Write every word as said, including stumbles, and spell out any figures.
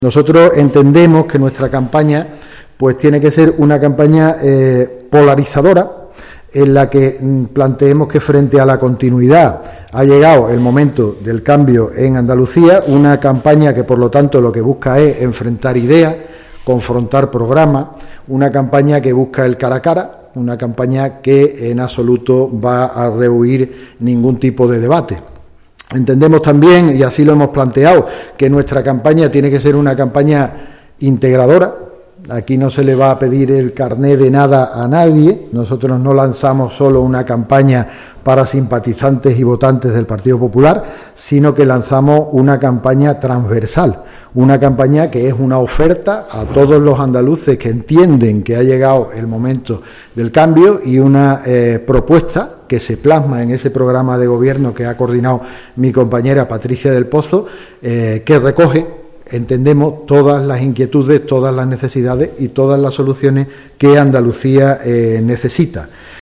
Nosotros entendemos que nuestra campaña pues tiene que ser una campaña eh, polarizadora, en la que mm, planteemos que frente a la continuidad ha llegado el momento del cambio en Andalucía, una campaña que por lo tanto lo que busca es enfrentar ideas, confrontar programas, una campaña que busca el cara a cara, una campaña que en absoluto va a rehuir ningún tipo de debate. Entendemos también, y así lo hemos planteado, que nuestra campaña tiene que ser una campaña integradora. Aquí no se le va a pedir el carné de nada a nadie. Nosotros no lanzamos solo una campaña para simpatizantes y votantes del Partido Popular, sino que lanzamos una campaña transversal, una campaña que es una oferta a todos los andaluces que entienden que ha llegado el momento del cambio y una eh, propuesta que se plasma en ese programa de gobierno que ha coordinado mi compañera Patricia del Pozo, eh, que recoge, entendemos, todas las inquietudes, todas las necesidades y todas las soluciones que Andalucía eh, necesita.